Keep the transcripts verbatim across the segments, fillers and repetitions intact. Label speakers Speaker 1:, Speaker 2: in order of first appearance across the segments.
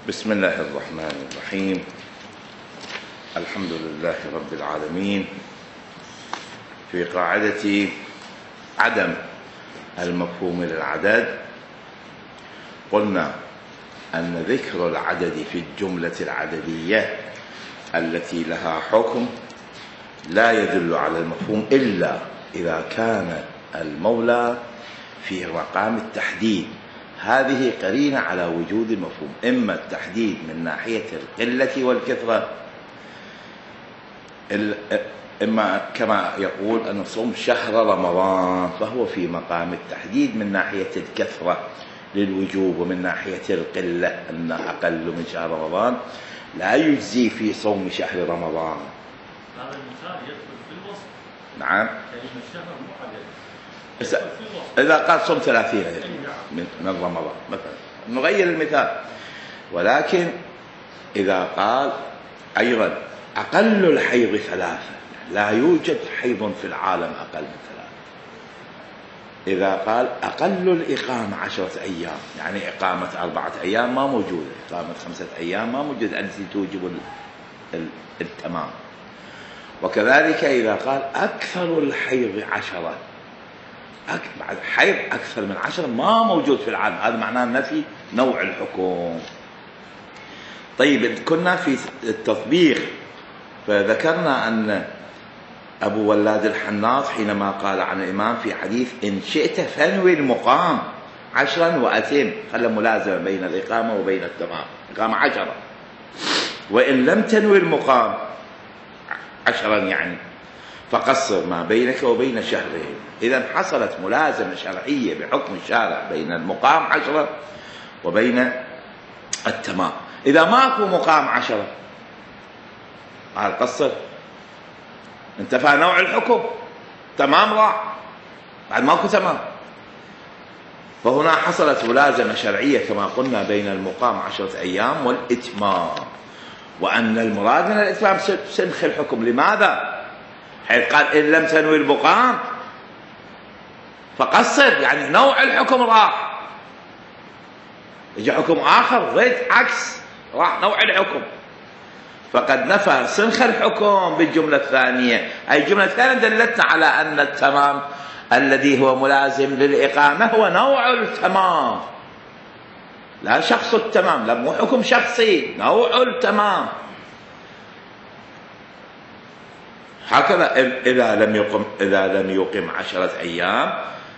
Speaker 1: بسم الله الرحمن الرحيم. الحمد لله رب العالمين. في قاعدة عدم المفهوم للعدد قلنا أن ذكر العدد في الجملة العددية التي لها حكم لا يدل على المفهوم إلا إذا كان المولى في مقام التحديد. هذه قرينة على وجود المفهوم، إما التحديد من ناحية القلة والكثرة، إما كما يقول أن صوم شهر رمضان فهو في مقام التحديد من ناحية الكثرة للوجوب، ومن ناحية القلة أن أقل من شهر رمضان لا يجزي في صوم شهر رمضان.
Speaker 2: هذا المثال يدخل في الوصف.
Speaker 1: نعم.
Speaker 2: كلمة شهر محدد.
Speaker 1: إذا قال صوم ثلاثين من رمضان مثلا نغير المثال، ولكن إذا قال أيضا أقل الحيض ثلاثة، لا يوجد حيض في العالم أقل من ثلاثة. إذا قال أقل الإقامة عشرة أيام، يعني إقامة أربعة أيام ما موجودة، إقامة خمسة أيام ما موجودة التي توجب التمام. وكذلك إذا قال أكثر الحيض عشرة، بعد حيض أكثر من عشرة ما موجود في العالم، هذا معناه نفي نوع الحكم. طيب كنا في التطبيق فذكرنا أن أبو ولاد الحناط حينما قال عن الإمام في حديث إن شئت فانوي المقام عشرا وأتم، خلى ملازمة بين الإقامة وبين التمام، إقامة عشرة، وإن لم تنوي المقام عشرا يعني فقصر ما بينك وبين شهرين. إذا حصلت ملازمة شرعية بحكم الشارع بين المقام عشرة وبين التمام. إذا ماكو مقام عشرة قال قصر، انتفى نوع الحكم، تمام راح، بعد ماكو تمام. فهنا حصلت ملازمة شرعية كما قلنا بين المقام عشرة أيام والإتمام، وأن المراد من الإتمام سنخ الحكم. لماذا؟ حيث قال إن لم تنوي المقام فقصر، يعني نوع الحكم راح، يجي حكم آخر غير عكس، راح نوع الحكم. فقد نفى سنخ الحكم بالجملة الثانية، أي الجملة الثانية دلتنا على أن التمام الذي هو ملازم للإقامة هو نوع التمام، لا شخص التمام، لا مو حكم شخصي، نوع التمام. هكذا إذا لم يقم إذا لم يقم عشرة أيام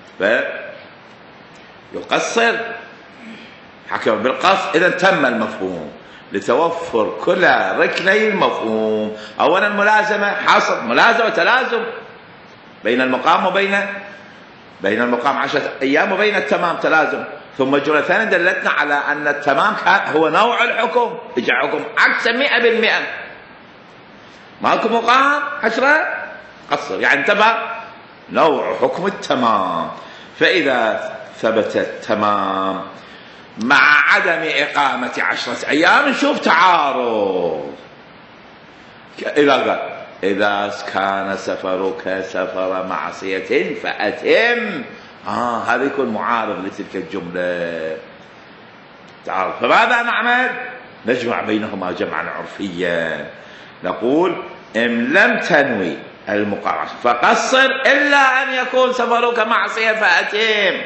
Speaker 1: فيقصر، حكم بالقصر. إذا تم المفهوم لتوفر كل ركني المفهوم. أولا الملازمة، حصل ملازمة تلازم بين المقام وبين بين المقام عشرة أيام وبين التمام تلازم. ثم الجملة الثانية دلتنا على أن التمام هو نوع الحكم، إجا حكم عكس مئة بالمئة، ماكو مقام عشرة قصر، يعني انتبه نوع حكم التمام. فإذا ثبت التمام مع عدم إقامة عشرة أيام نشوف تعارض. إذا قال إذا كان سفرك سفر معصية فأتم، آه هذا يكون معارض لتلك الجملة، تعارض. فماذا نعمل؟ نجمع بينهما جمعا عرفيا، نقول إن لم تنوي المقام فقصر إلا أن يكون سفرك معصية فأتم،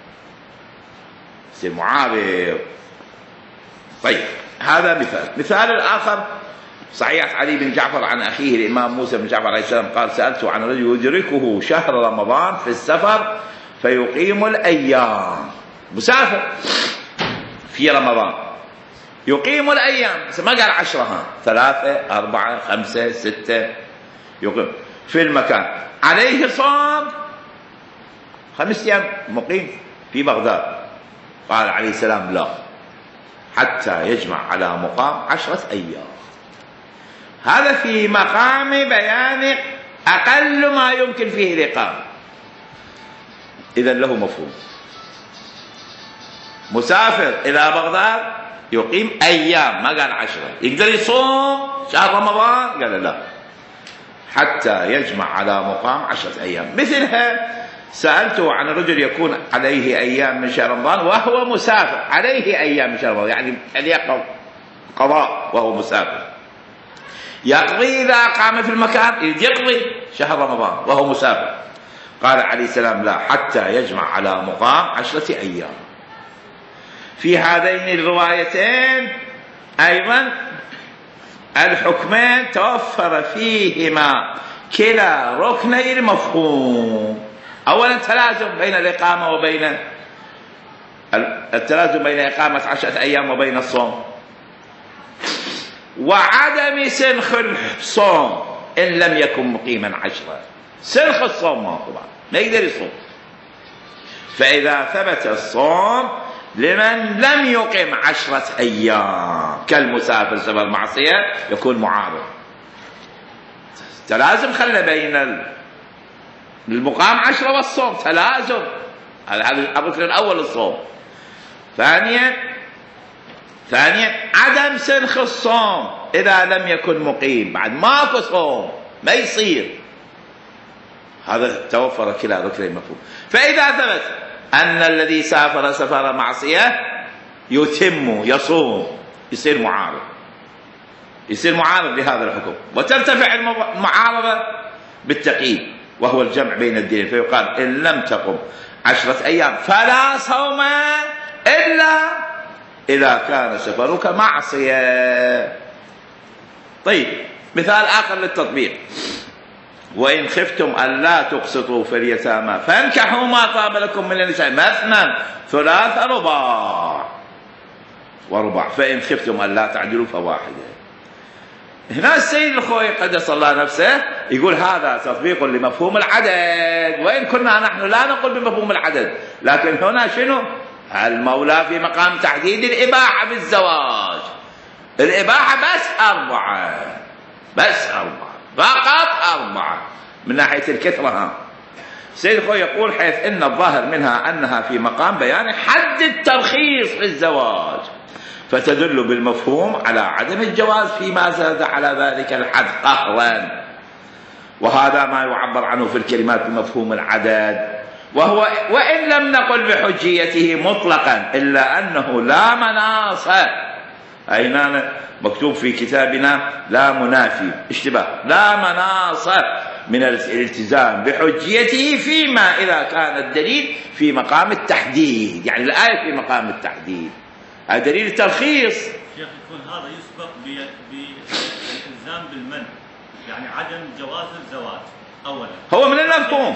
Speaker 1: يصير معارض. طيب هذا مثال. مثال الآخر صحيح علي بن جعفر عن أخيه الإمام موسى بن جعفر عليه السلام قال سألته عن رجل يدركه شهر رمضان في السفر فيقيم الأيام، مسافر في رمضان يقيم الأيام، ما قال عشرها، ثلاثة أربعة خمسة ستة، يقيم في المكان، عليه صوم خمس أيام مقيم في بغداد. قال عليه السلام لا، حتى يجمع على مقام عشرة أيام. هذا في مقام بيان أقل ما يمكن فيه الإقامة، إذن له مفهوم. مسافر إلى بغداد يقيم أيام، ما قال عشرة، يقدر يصوم شهر رمضان؟ قال لا، حتى يجمع على مقام عشرة أيام. مثلها سألته عن رجل يكون عليه أيام من شهر رمضان وهو مسافر، عليه أيام من شهر رمضان، يعني يقوم قضاء وهو مسافر، يقضي إذا قام في المكان يقضي شهر رمضان وهو مسافر. قال عليه السلام لا، حتى يجمع على مقام عشرة أيام. في هذين الروايتين أيضا الحكمين توفر فيهما كلا ركني المفهوم. أولا تلازم بين الإقامة وبين التلازم بين إقامة عشرة أيام وبين الصوم، وعدم سنخ الصوم إن لم يكن مقيما عشرة. سنخ الصوم ما طبعا ما يقدر يصوم، فإذا ثبت الصوم لمن لم يقم عشرة أيام كالمسافر سبب المعصية يكون معارض. تلازم خلى بين المقام عشرة والصوم، تلازم. هذا الركن الأول الصوم. ثانيا ثانيا عدم سنخ الصوم إذا لم يكن مقيم، بعد ماكو صوم ما يصير. هذا توفر كلا ركن المفهوم. فإذا ثبت أن الذي سافر سفر معصية يتم يصوم، يصير معارض، يصير معارض لهذا الحكم، وترتفع المعارضة بالتقييد وهو الجمع بين الدين. فيقال إن لم تقم عشرة أيام فلا صوم إلا إذا كان سفرك معصية. طيب مثال آخر للتطبيق: وإن خفتم ألا تقسطوا في اليتامى فانكحوا ما طاب لكم من النساء مثنى ثلاث رباع ورباع فإن خفتم ألا تعدلوا فواحدة. هنا السيد الخوي قدس الله نفسه يقول هذا تطبيق لمفهوم العدد، وإن كنا نحن لا نقول بمفهوم العدد، لكن هنا شنو؟ المولى في مقام تحديد الإباحة بالزواج. الإباحة بس أربعة، بس أربعة فقط، أربعة من ناحية الكثرة. ها السيد الخوي يقول حيث إن الظاهر منها أنها في مقام بيان حد الترخيص في الزواج، فتدل بالمفهوم على عدم الجواز فيما زاد على ذلك الحد قهرا، وهذا ما يعبر عنه في الكلمات بمفهوم العدد. وهو وإن لم نقل بحجيته مطلقا إلا أنه لا مناص، أي مكتوب في كتابنا لا منافي اشتباه، لا مناص من الالتزام بحجيته فيما إذا كان الدليل في مقام التحديد، يعني الآية في مقام التحديد، هذا دليل الترخيص.
Speaker 2: شيخ يكون هذا يسبق بالالتزام بالمنع، يعني عدم جواز الزواج أولا.
Speaker 1: هو من المفهوم،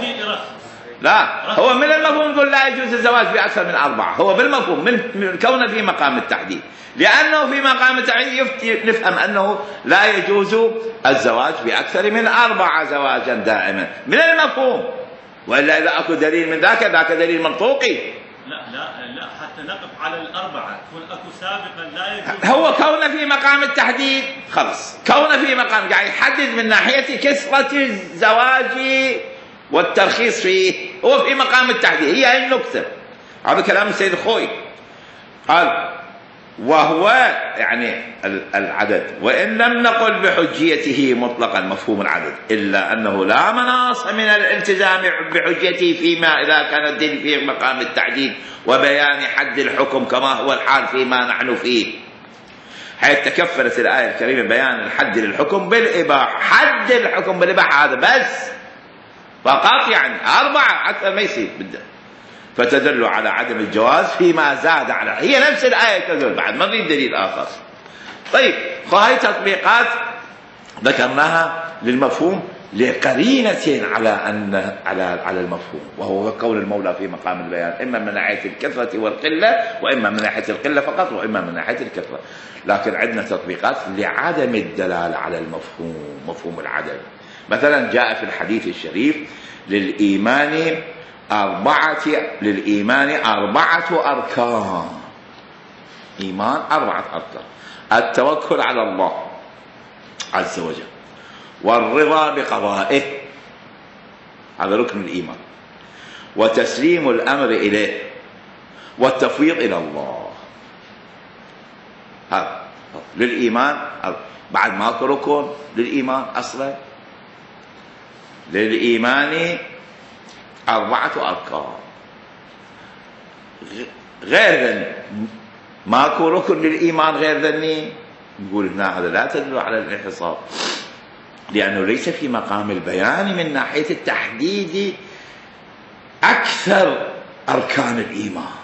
Speaker 1: لا هو من المفهوم يقول لا يجوز الزواج بأكثر من أربعة، هو بالمفهوم من كونه في مقام التحديد، لأنه في مقام التحديد نفهم أنه لا يجوز الزواج بأكثر من أربعة زواجا دائما من المفهوم، وإلا إذا أكو دليل من ذاك ذاك دليل منطوقي.
Speaker 2: لا لا لا حتى نقف على الأربعة، يكون أكو سابقا لا يجوز.
Speaker 1: هو كونه في مقام التحديد خلص، كونه في مقام قاعد يحدد من ناحية كثرة الزواج والترخيص فيه، هو في مقام التحديد، هي هي النكتة. هذا كلام السيد الخوي قال وهو يعني العدد، وإن لم نقل بحجيته مطلقا مفهوم العدد إلا أنه لا مناص من الالتزام بحجيته فيما إذا كان الدين في مقام التحديد وبيان حد الحكم كما هو الحال فيما نحن فيه، حيث تكفلت الآية الكريمة بيان الحد للحكم بالإباحة. حد الحكم بالإباحة هذا بس فقط، يعني أربعة أكثر ما يصير بدأ، فتدل على عدم الجواز فيما زاد على، هي نفس الآية تدل، بعد ما نريد دليل آخر. طيب هاي تطبيقات ذكرناها للمفهوم لقرينة على أن على على المفهوم، وهو قول المولى في مقام البيان، إما من ناحية الكثرة والقلة، وإما من ناحية القلة فقط، وإما من ناحية الكثرة. لكن عندنا تطبيقات لعدم الدلالة على المفهوم، مفهوم العدد. مثلا جاء في الحديث الشريف للإيمان أربعة للإيمان أربعة أركان، إيمان أربعة أركان: التوكل على الله عز وجل، والرضا بقضائه هذا ركن الإيمان، وتسليم الأمر إليه، والتفويض إلى الله. هذا للإيمان. بعد ماكو ركن للإيمان أصلا، للإيمان أربعة أركان، غير ذني، ماكو ركن للإيمان غير ذني، نقول هنا هذا لا تدل على الانحصار، لأنه ليس في مقام البيان من ناحية التحديد أكثر أركان الإيمان،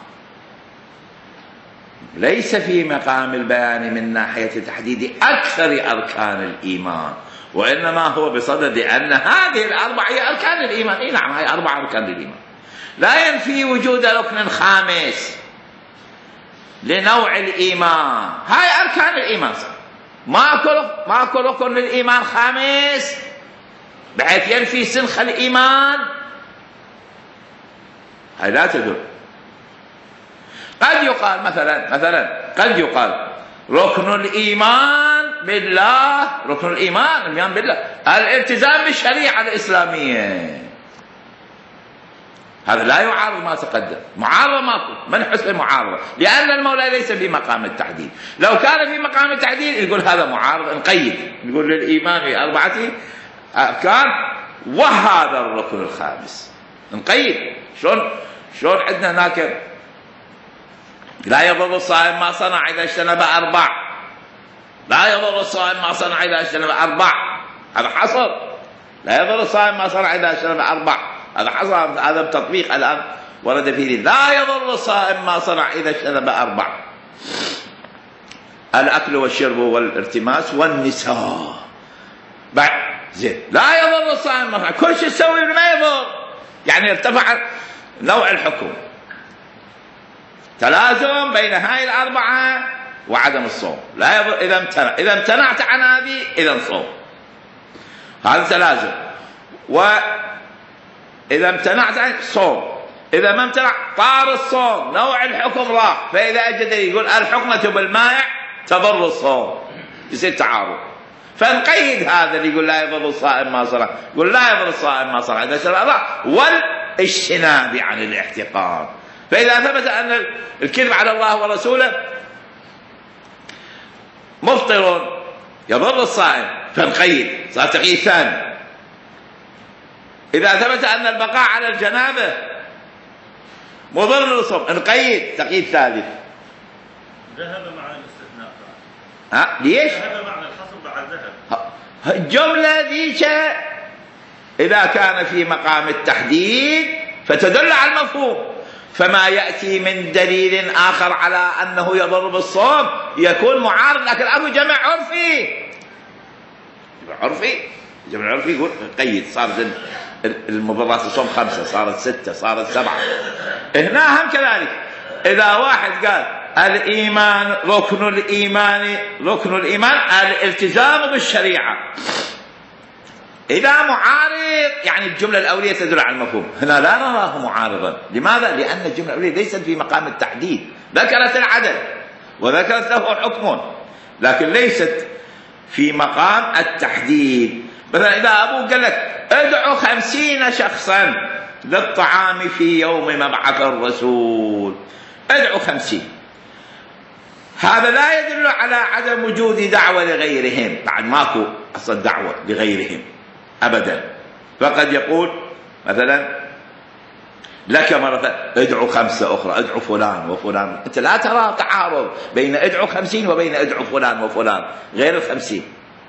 Speaker 1: ليس في مقام البيان من ناحية تحديد أكثر أركان الإيمان، وإنما هو بصدد أن هذه الأربع هي أركان الإيمان. إيه نعم، هي أربع أركان الإيمان، لا ينفي وجود ركن خامس لنوع الإيمان. هاي أركان الإيمان، ماكو ماكو ركن للإيمان خامس بحيث ينفي سنخ الإيمان، هاي لا تدل. قد يقال مثلا مثلا قد يقال ركن الإيمان بالله، ركن الإيمان الإيمان بالله الالتزام بالشريعة الإسلامية، هذا لا يعارض ما تقدم، معارضة ماكو، ما نحس بمعارضة، لأن المولى ليس في مقام التحديد. لو كان في مقام التحديد يقول هذا معارض، نقيد، نقول للإيمان في أربعة أركان وهذا الركن الخامس، نقيد. شلون شلون عندنا هناك لا يضر الصائم ما صنع إذا اجتنب أربع، لا يضر الصائم ما صنع إذا اجتنب أربع، هذا حصر. لا يضر الصائم ما صنع إذا اجتنب أربع، هذا حصل، هذا بتطبيق الآن ورد فيه. لا يضر الصائم ما صنع إذا اجتنب أربع: الأكل والشرب والارتماس والنساء. بعد زين، لا يضر الصائم ما صنع، كل شيء تسوي ما يضر، يعني ارتفع نوع الحكم، تلازم بين هاي الأربعة وعدم الصوم. لا يضر إذا امتنع، إذا امتنعت عن هذه إذا صوم، هذا تلازم. و إذا امتنعت عن صوم، إذا ما امتنع طار الصوم، نوع الحكم راح. فإذا أجد يقول الحكمة بالمائع تضر الصوم، يصير تعارض. فنقيد هذا اللي يقول لا يضر الصائم ما صنع، يقول لا يضر الصائم ما صنع إذا شرع الله، والاجتناب عن الاحتقان. فإذا ثبت أن الكذب على الله ورسوله مفطر يضر الصائم فنقيد، صار تقييد ثاني. إذا ثبت أن البقاء على الجنابة مضر للصوم نقيد، تقييد ثالث.
Speaker 2: ذهب مع الاستثناء.
Speaker 1: ها ليش؟
Speaker 2: ذهب مع الحصر بعد ذهب.
Speaker 1: الجملة ذيك إذا كان في مقام التحديد فتدل على المفهوم، فما يأتي من دليل آخر على أنه يضر بالصوم يكون معارض، لكن أبو جمع عرفي، عرفي جمع عرفي يقول قيد، صارت المضرات الصوم خمسة، صارت ستة، صارت سبعة. هنا هم كذلك، إذا واحد قال الإيمان ركن الإيمان، ركن الإيمان الالتزام بالشريعة، إذا معارض يعني الجملة الأولية تدل على المفهوم، هنا لا نراه معارضا. لماذا؟ لأن الجملة الأولية ليست في مقام التحديد، ذكرت العدد وذكرت له حكم، لكن ليست في مقام التحديد. مثلا إذا أبوك قال لك ادعو خمسين شخصا للطعام في يوم مبعث الرسول، ادعو خمسين، هذا لا يدل على عدم وجود دعوة لغيرهم، بعد ماكو أصلا دعوة لغيرهم أبدا. فقد يقول مثلا لك مرة ادعو خمسة أخرى، ادعو فلان وفلان، أنت لا ترى تعارض بين ادعو خمسين وبين ادعو فلان وفلان غير الخمسين.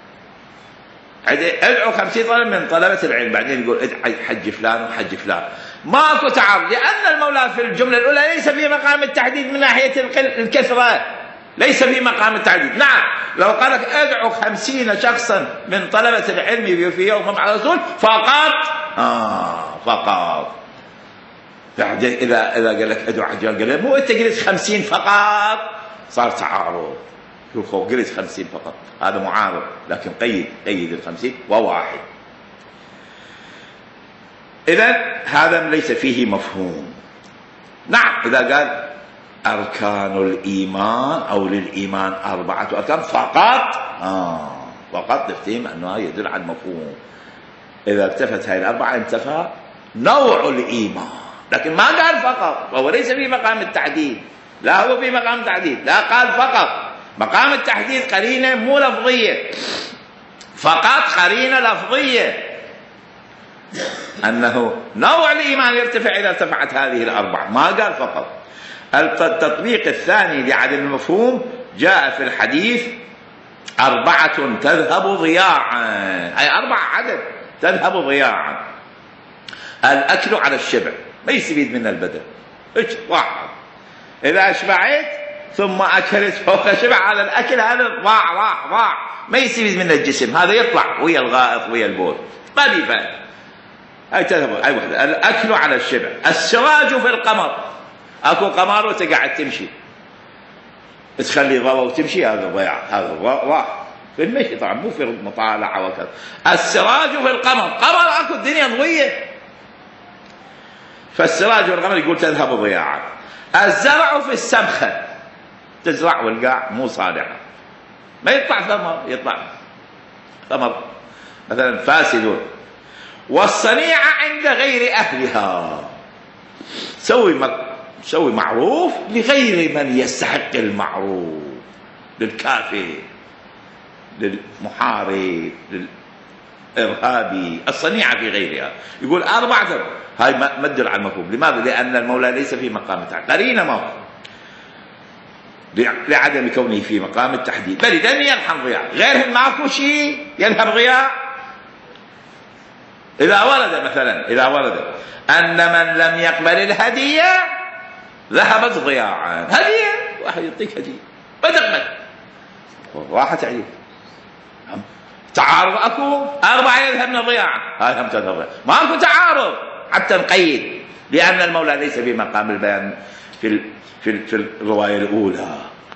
Speaker 1: ادعو خمسين طلب من طلبة العلم، بعدين يقول ادعو حج فلان وحج فلان، ماكو تعارض، لأن المولى في الجملة الأولى ليس في مقام التحديد من ناحية الكثرة، ليس في مقام التعديد. نعم لو قال لك ادعو خمسين شخصا من طلبة العلم في يوم مبعث الرسول فقط، آه فقط. إذا إذا قال لك ادعو عجال، قال له مو أنت قلت خمسين فقط، صار تعارض. شوفوا قلت خمسين فقط، هذا معارض، لكن قيد قيد الخمسين وواحد. إذن هذا ليس فيه مفهوم. نعم إذا قال أركان الإيمان أو للإيمان أربعة أركان فقط، آه فقط نفتهم أنه يدل على المفهوم. إذا التفت هاي الأربعة انتفى نوع الإيمان، لكن ما قال فقط، وهو ليس في مقام التحديد، لا هو في مقام التحديد، لا قال فقط. مقام التحديد قرينة مو لفظية، فقط قرينة لفظية أنه نوع الإيمان يرتفع إذا ارتفعت هذه الأربعة، ما قال فقط. التطبيق الثاني لعدم المفهوم جاء في الحديث أربعة تذهب ضياعا، أي أربعة عدد تذهب ضياعا. الأكل على الشبع ما يستفيد من البدن، واحد إذا شبعت ثم أكلت فوق شبع، هذا الأكل هذا ضاع راح ضاع، ما يستفيد من الجسم، هذا يطلع ويا الغائط ويا البول ما بيفعل. هاي تذهب أي واحدة. الأكل على الشبع. السراج في القمر، أكو قمر وتقعد تمشي تخلي ضوء وتمشي، هذا ضياع، هذا راح في المشي طبعا مو في مطالعة وكذا. السراج في القمر، قمر أكو الدنيا ضوية، فالسراج والقمر يقول تذهب ضياعا. الزرع في السبخة، تزرع والقاع مو صالحة ما يطلع ثمر، يطلع ثمر مثلا فاسد. والصنيعة عند غير أهلها، سوي مك... سوي معروف لغير من يستحق المعروف، للكافر للمحارب للإرهابي، الصنيعة في غيرها. يقول أربعة، هاي ما تدل على المفهوم. لماذا؟ لأن المولى ليس في مقام التحديد، قرينة ما هو لعدم كونه في مقام التحديد. بل إذن يلحم ضياع، غيرهم ماكو شيء يلهم ضياع. إذا ورد مثلا إذا ورد أن من لم يقبل الهدية ذهبت ضياعا، هدية واحد يعطيك هدية ما تقبل راحت عليك، تعارض أكو، أربعة يذهبن ضياعا، هذا هم تذهب ضياعا، ما أكو تعارض حتى نقيد، لأن المولى ليس في مقام البيان في في في الرواية الأولى،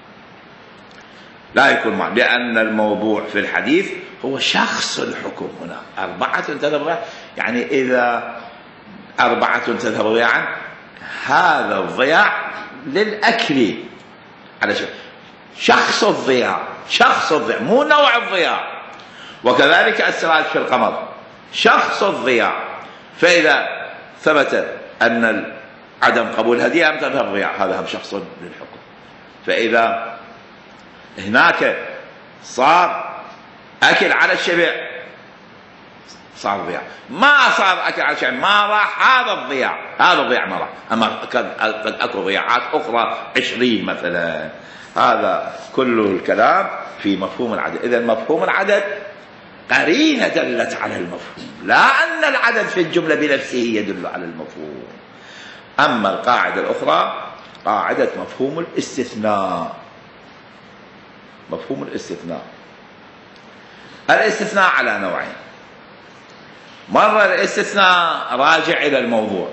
Speaker 1: لا يكون معه، لأن الموضوع في الحديث هو شخص الحكم. هنا أربعة تذهب ضياعا، يعني إذا أربعة تذهب ضياعا هذا الضياع للأكل على شيء، شخص الضياع، شخص الضياع مو نوع الضياع. وكذلك السراج في القمر شخص الضياع، فإذا ثبت أن عدم قبول هدية أم تذهب ضياع، هذا هم شخص للحكم. فإذا هناك صار أكل على الشبع صار ضياع، ما صار أكل على الشبع ما راح، هذا الضياع، هذا الضياع ما راح. أما قد أكو ضياعات أخرى عشرين مثلا. هذا كل الكلام في مفهوم العدد. إذا مفهوم العدد قرينة دلت على المفهوم، لا أن العدد في الجملة بنفسه يدل على المفهوم. أما القاعدة الأخرى قاعدة مفهوم الاستثناء. مفهوم الاستثناء، الاستثناء على نوعين. مرة الاستثناء راجع إلى الموضوع،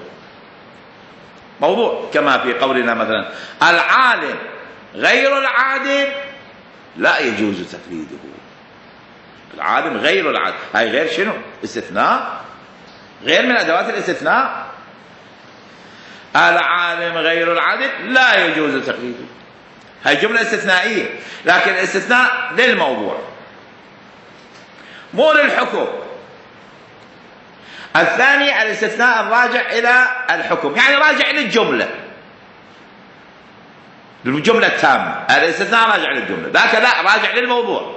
Speaker 1: موضوع كما في قولنا مثلا العالم غير العادل لا يجوز تقليده. العالم غير العادل، هاي غير شنو؟ استثناء، غير من أدوات الاستثناء. العالم غير العادل لا يجوز تقليده، هاي جملة استثنائية، لكن الاستثناء للموضوع مو للحكم. الثاني الاستثناء الراجع إلى الحكم، يعني راجع للجملة، للجملة التامة. الاستثناء راجع للجملة، ذاك لا راجع للموضوع.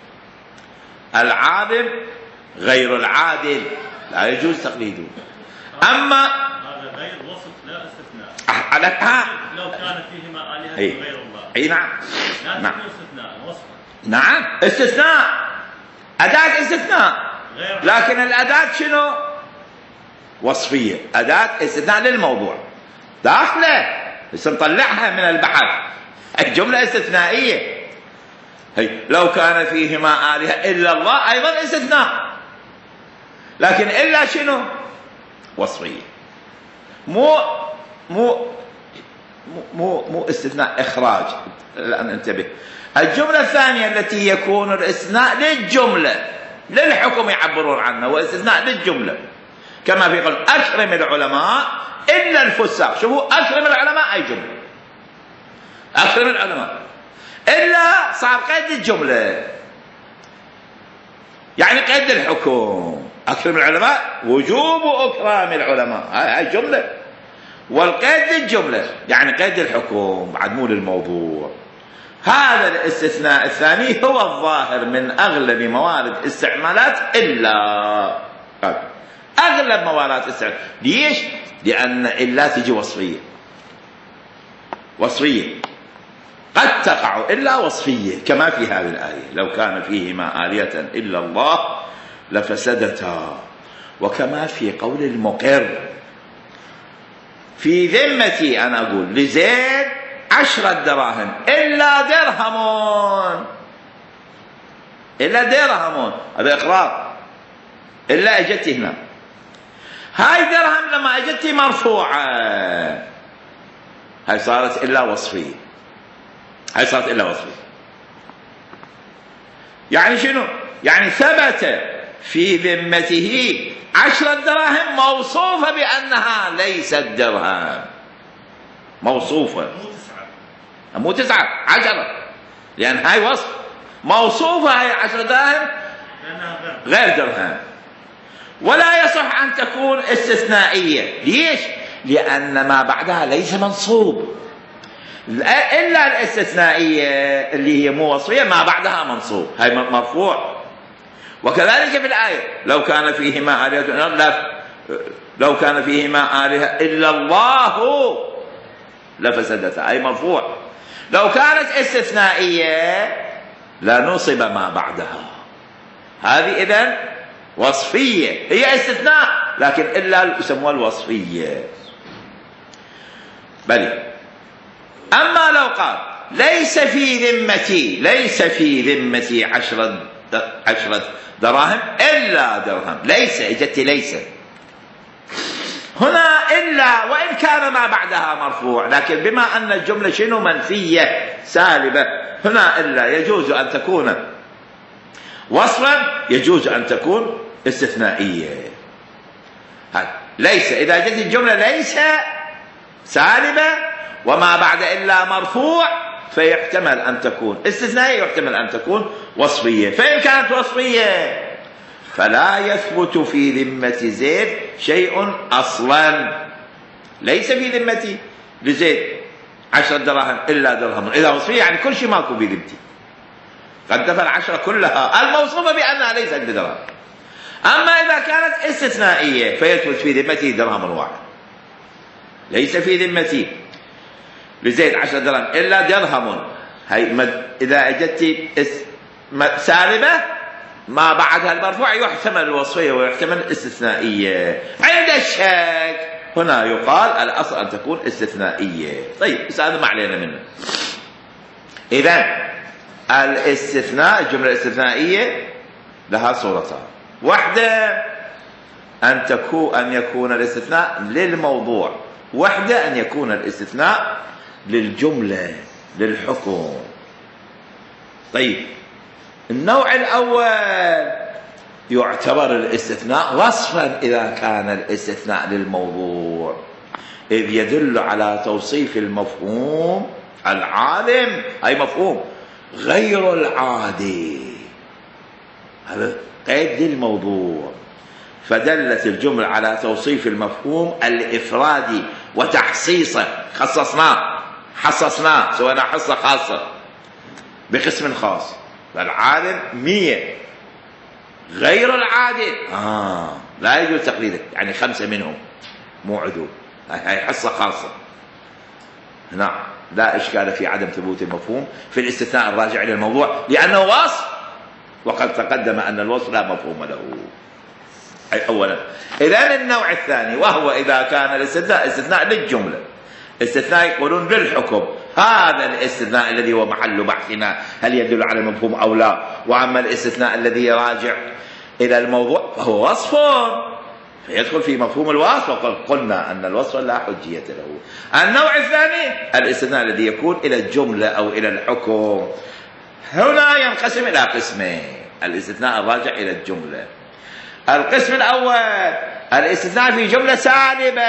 Speaker 1: العالم غير العادل لا يجوز تقليده. أما
Speaker 2: هذا غير وصف لا استثناء.
Speaker 1: على ها
Speaker 2: لو كان فيهما آلهة
Speaker 1: أي.
Speaker 2: غير الله.
Speaker 1: اي نعم.
Speaker 2: لا
Speaker 1: نعم.
Speaker 2: استثناء وصف.
Speaker 1: نعم استثناء، أداة استثناء،
Speaker 2: غير
Speaker 1: لكن الأداة شنو؟ وصفية، أداة استثناء للموضوع داخله، بس نطلعها من البحث، الجملة استثنائية. هي لو كان فيهما آلهة إلا الله أيضا استثناء، لكن إلا شنو؟ وصفية، مو مو مو مو استثناء إخراج. الآن انتبه، الجملة الثانية التي يكون الاستثناء للجملة، للحكم يعبرون عنه، واستثناء للجملة كما في قول أكرم العلماء إلا الفساق. شوفوا أكرم العلماء أي جملة، أكرم العلماء إلا صار قيد الجملة، يعني قيد الحكم. أكرم العلماء وجوب إكرام العلماء، هاي جملة، والقيد للجملة يعني قيد الحكم بعد مو للموضوع. هذا الاستثناء الثاني هو الظاهر من أغلب موارد استعمالات إلا، أغلب موارد استعمالات. ليش؟ لأن إلا تجي وصفية، وصفية قد تقع إلا وصفية كما في هذه الآية: لو كان فيهما آلهة إلا الله لفسدتا، وكما في قول المقر: في ذمتي أنا أقول لزيد عشرة دراهم إلا درهم، إلا درهم، هذا إقرار. إلا أجت هنا، هاي درهم لما أجت مرفوعة، هاي صارت إلا وصفية، هاي صارت إلا وصفية. يعني شنو؟ يعني ثبت في ذمته عشرة دراهم موصوفة بأنها ليست درهم، موصوفة،
Speaker 2: مو تسعة،
Speaker 1: مو تسعة، عشرة، لأن هاي وصف موصوفة، هاي عشرة دراهم
Speaker 2: لأنها
Speaker 1: غير درهم. ولا يصح أن تكون استثنائية. ليش؟ لأن ما بعدها ليس منصوب، إلا الاستثنائية اللي هي مو وصفية ما بعدها منصوب، هاي مرفوع. وكذلك في الآية: لو كان فيهما آلهة لو كان فيهما آلهة إلا الله لفسدتا، أي مرفوع. لو كانت استثنائية لا نصب ما بعدها، هذه إذن وصفية، هي استثناء لكن إلا يسموها الوصفية. بل أما لو قال ليس في ذمتي ليس في ذمتي عشرة عشرة دراهم إلا درهم، ليس إجت ليس هنا إلا، وإن كان ما بعدها مرفوع، لكن بما أن الجملة شنو منفية سالبة، هنا إلا يجوز أن تكون وصفا، يجوز أن تكون استثنائية. ليس إذا جت الجملة ليس سالبة وما بعد إلا مرفوع، فيحتمل أن تكون استثنائية، يحتمل أن تكون وصفية. فإن كانت وصفية فلا يثبت في ذمة زيد شيء أصلا. ليس في ذمتي لزيد عشرة دراهم إلا درهم، إذا وصفية يعني كل شيء ماكو في ذمتي، قد دفع العشرة كلها الموصوفة بأنها ليست بدرهم. أما إذا كانت استثنائية فيثبت في ذمتي درهم واحد. ليس في ذمتي لزيد عشرة درهم إلا درهم، هي إذا أجت سالبة ما بعدها المرفوع يحتمل الوصفية ويحتمل الاستثنائية. عند الشك هنا يقال الأصل أن تكون استثنائية. طيب بس هذا ما علينا منه. إذن الاستثناء، الجملة الاستثنائية لها صورتان: واحدة أن تكون أن يكون الاستثناء للموضوع، واحدة أن يكون الاستثناء للجملة للحكم. طيب النوع الأول يعتبر الاستثناء وصفا إذا كان الاستثناء للموضوع، إذ يدل على توصيف المفهوم العالم، أي مفهوم غير العادي، هذا قيد للموضوع. فدلت الجملة على توصيف المفهوم الإفرادي وتحصيصه، خصصناه حصصناه سوينا حصة خاصة بقسم خاص. فالعالم مية، غير العادل آه لا يجوز تقليده، يعني خمسة منهم مو عدول، هاي حصة خاصة. نعم لا إشكال في عدم ثبوت المفهوم في الاستثناء الراجع إلى الموضوع، لأنه وصف، وقد تقدم أن الوصف لا مفهوم له. أي أولا. إذن النوع الثاني وهو إذا كان الاستثناء استثناء للجملة، استثناء يقولون بالحكم، هذا الاستثناء الذي هو محل بحثنا هل يدل على المفهوم أو لا. وأما الاستثناء الذي يراجع إلى الموضوع فهو وصف فيدخل في مفهوم الوصف، وقد قلنا أن الوصف لا حجية له. النوع الثاني الاستثناء الذي يكون إلى الجملة أو إلى الحكم، هنا ينقسم إلى قسمين: الاستثناء الراجع إلى الجملة. القسم الأول الاستثناء في جملة سالبة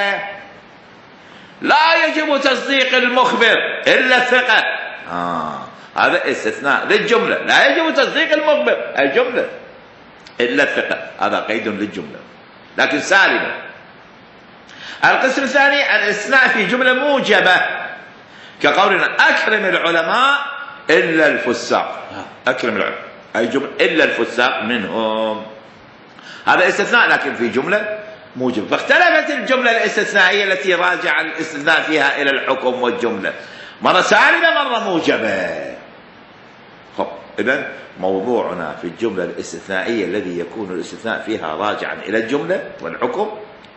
Speaker 1: لا يجب تصديق المخبر إلا الثقة، آه. هذا استثناء للجملة، لا يجب تصديق المخبر الجملة إلا الثقة، هذا قيد للجملة لكن سالبة. القسم الثاني الاستثناء في جملة موجبة كقولنا أكرم العلماء إلا الفساق، أكرم العلماء أي جملة إلا الفساق منهم، هذا استثناء لكن في جملة موجب. فاختلفت الجملة الاستثنائية التي راجع الاستثناء فيها إلى الحكم والجملة، مرة سالبة مرة موجبة. خب إذن موضوعنا في الجملة الاستثنائية الذي يكون الاستثناء فيها راجعا إلى الجملة والحكم،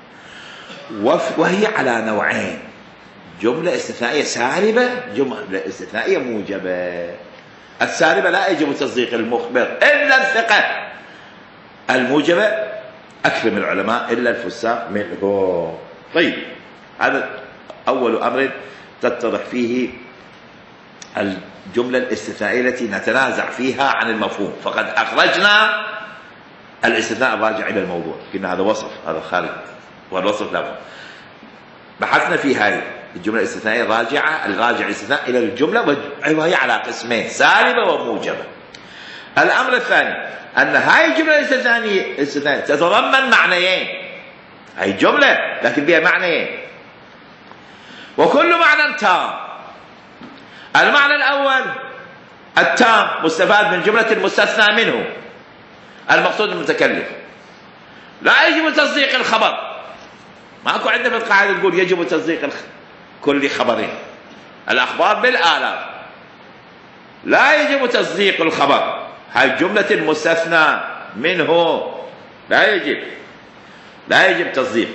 Speaker 1: وهي على نوعين: جملة استثنائية سالبة، جملة استثنائية موجبة. السالبة لا يجب تصديق المخبر إلا الثقة، الموجبة أكرم العلماء إلا الفساق منه. طيب، هذا أول أمر تتضح فيه الجملة الاستثنائية التي نتنازع فيها عن المفهوم، فقد أخرجنا الاستثناء الراجع إلى الموضوع، قلنا هذا وصف، هذا خارج، والوصف لا. بحثنا في هاي الجملة الاستثنائية الراجعة، الراجع الاستثناء إلى الجملة، وهي على قسمين: سالبة وموجبة. الأمر الثاني أن هاي الجملة الاستثنائية تتضمن معنيين. هاي جملة لكن بها معنيين، وكل معنى تام. المعنى الأول التام مستفاد من جملة المستثنى منه المقصود المتكلم، لا يجب تصديق الخبر. ماكو عندنا في القاعدة تقول يجب تصديق كل خبرين، الأخبار بالآلاف، لا يجب تصديق الخبر. هاي جملة المستثنى منه لا يجب لا يجب تصديق.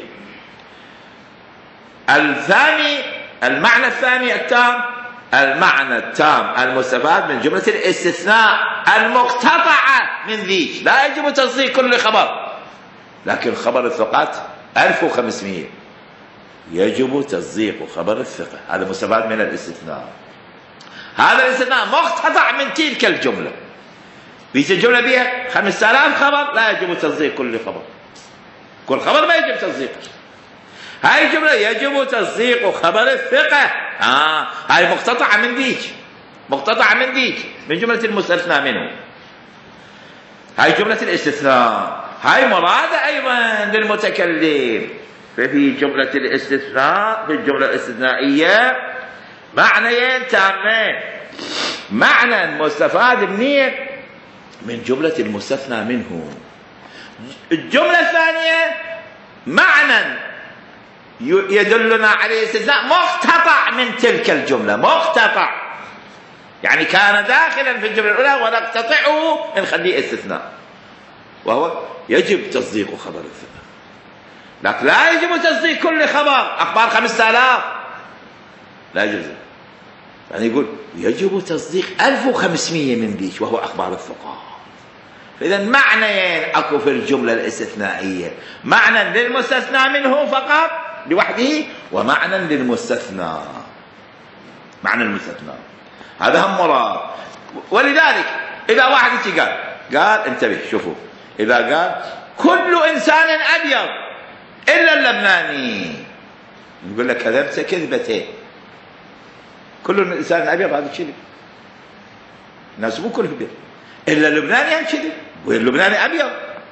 Speaker 1: الثاني، المعنى الثاني التام، المعنى التام المستفاد من جملة الاستثناء المقتطعة من ذيك، لا يجب تصديق كل خبر، لكن خبر الثقات ألف وخمسمائة يجب تصديق خبر الثقة. هذا مستفاد من الاستثناء. هذا الاستثناء مقتطع من تلك الجملة. بيجي الجملة بها خمسة آلاف خبر، لا يجب تصديق كل خبر، كل خبر ما يجب تصديقه. هاي الجملة يجب تصديق خبر الثقة. آه هاي مقتطعة من ذيك، مقتطعة من ذيك من جملة المستثنى منه. هاي جملة الاستثناء، هاي مرادة أيضا للمتكلم. ففي جملة الاستثناء، في الجملة الاستثنائية معنيين تامين: معنى مستفاد منين؟ من جملة المستثنى منه. الجملة الثانية معنى يدلنا عليه استثناء مقتطع من تلك الجملة، مقتطع يعني كان داخلا في الجملة الأولى ونقتطعه نخليه استثناء، وهو يجب تصديق خبر الثقة، لكن لا يجب تصديق كل خبر. أخبار خمسة آلاف لا يجوز، يعني يقول يجب تصديق ألف وخمسمائة من ذيك وهو أخبار الثقة. فإذا معنيين أكو في الجملة الاستثنائية: معنى للمستثنى منه فقط لوحده، ومعنى للمستثنى، معنى المستثنى. هذا هم مراد. ولذلك إذا واحد قال قال انتبه، شوفوا، إذا قال كل إنسان أبيض إلا اللبناني، نقول لك كذبت كذبتين. كل إنسان أبيض هذا كذب، الناس مو كلهم أبيض، إلا اللبناني هم كذب، واللبناني أبيض.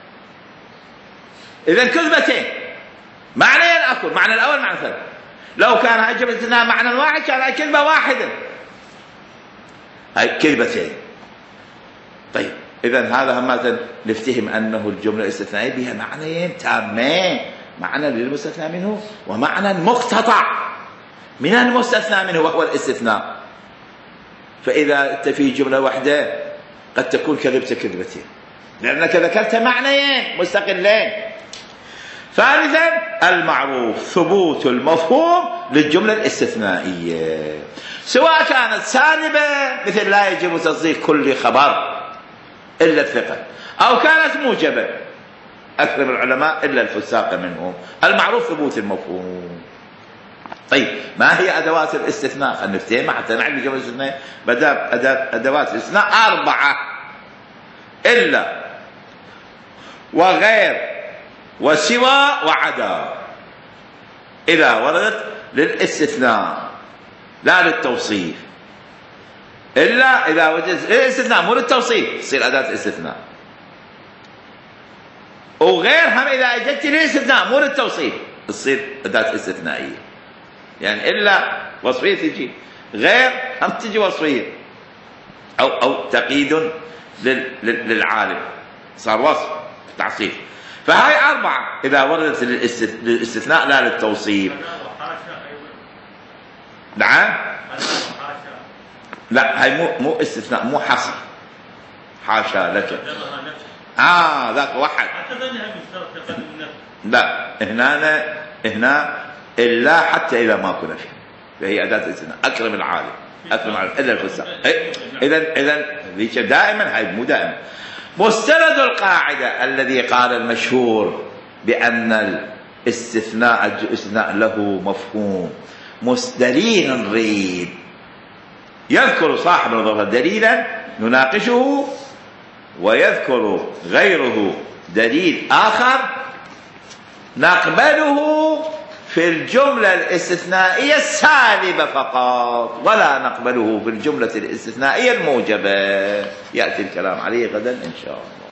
Speaker 1: إذا كذبتين، معنيين أكل، معنى الأول معنى الثاني. لو كان هاي جملتنا معنى واحد كان هاي كذبة واحدة، هاي كذبتين. طيب إذا هذا هم نفتهم أنه الجملة الاستثنائية بها معنيين تامين: معنى للمستثنى منه ومعنى مقتطع من المستثنى منه وهو الاستثناء. فإذا أنت في جملة واحدة قد تكون كذبت كذبتين لأنك ذكرت معنيين مستقلين. ثالثا المعروف ثبوت المفهوم للجملة الاستثنائية، سواء كانت سالبة مثل لا يجب تصديق كل خبر إلا الثقة، أو كانت موجبة أكرم العلماء إلا الفساق منهم. المعروف ثبوت المفهوم. طيب ما هي أدوات الاستثناء؟ خلينا نفتهم حتى نعرف الجملة الاستثنائية. بدأ أدوات الاستثناء أربعة: إلا وغير وسوى وعدا. إذا وردت للاستثناء لا للتوصيف. إلا إذا وجدت للاستثناء مو للتوصيف تصير أداة استثناء. وغير هم إذا أجت للاستثناء مو للتوصيف تصير أداة استثنائية. يعني إلا وصفية تجي، غير هم تجي وصفية، أو أو تقييد للعالم صار وصف تعصيف. فهاي أربعة إذا وردت للاستثناء لا للتوصيف. نعم لا هاي مو مو استثناء، مو حصر، حاشا لك.
Speaker 2: قدرها نفس.
Speaker 1: اه ذاك وحد.
Speaker 2: حتى ظنها مشترك تقدم النفس.
Speaker 1: لا هنا هنا الا حتى اذا ما كنا فيه، فهي اداه استثناء. اكرم العالم، اكرم العالم الا الفساق. اذا اذا ذيك دائما، هاي مو دائما. مستند القاعده الذي قال المشهور بان الاستثناء الاستثناء له مفهوم دليل نريد، يذكر صاحب النظر دليلا نناقشه، ويذكر غيره دليل آخر نقبله في الجملة الاستثنائية السالبة فقط، ولا نقبله في الجملة الاستثنائية الموجبة. يأتي الكلام عليه غدا إن شاء الله.